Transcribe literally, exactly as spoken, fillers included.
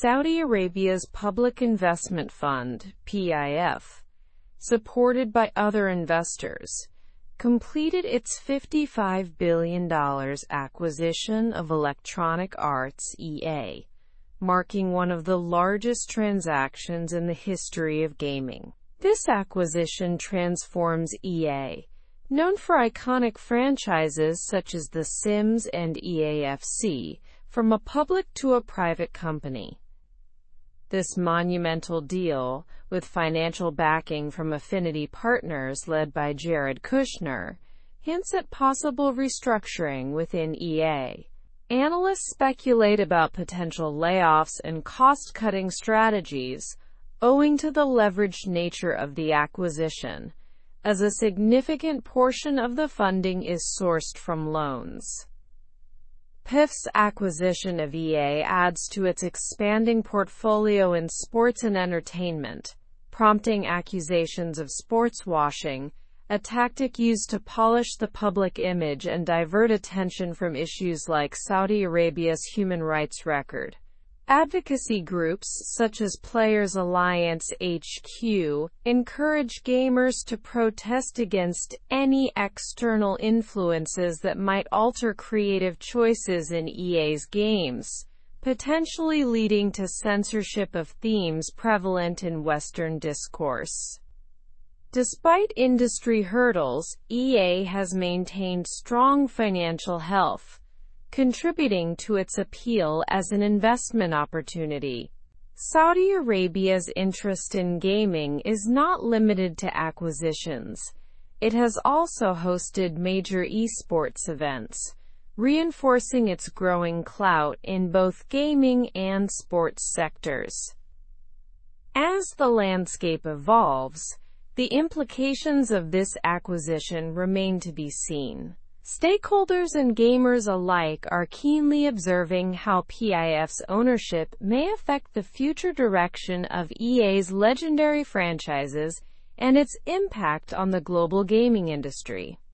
Saudi Arabia's Public Investment Fund, P I F, supported by other investors, completed its fifty-five billion dollars acquisition of Electronic Arts E A, marking one of the largest transactions in the history of gaming. This acquisition transforms E A, known for iconic franchises such as The Sims and E A F C, from a public to a private company. This monumental deal, with financial backing from Affinity Partners led by Jared Kushner, hints at possible restructuring within E A. Analysts speculate about potential layoffs and cost-cutting strategies, owing to the leveraged nature of the acquisition, as a significant portion of the funding is sourced from loans. P I F's acquisition of E A adds to its expanding portfolio in sports and entertainment, prompting accusations of sports washing, a tactic used to polish the public image and divert attention from issues like Saudi Arabia's human rights record. Advocacy groups, such as Players Alliance H Q, encourage gamers to protest against any external influences that might alter creative choices in E A's games, potentially leading to censorship of themes prevalent in Western discourse. Despite industry hurdles, E A has maintained strong financial health, contributing to its appeal as an investment opportunity. Saudi Arabia's interest in gaming is not limited to acquisitions. It has also hosted major esports events, reinforcing its growing clout in both gaming and sports sectors. As the landscape evolves, the implications of this acquisition remain to be seen. Stakeholders and gamers alike are keenly observing how P I F's ownership may affect the future direction of E A's legendary franchises and its impact on the global gaming industry.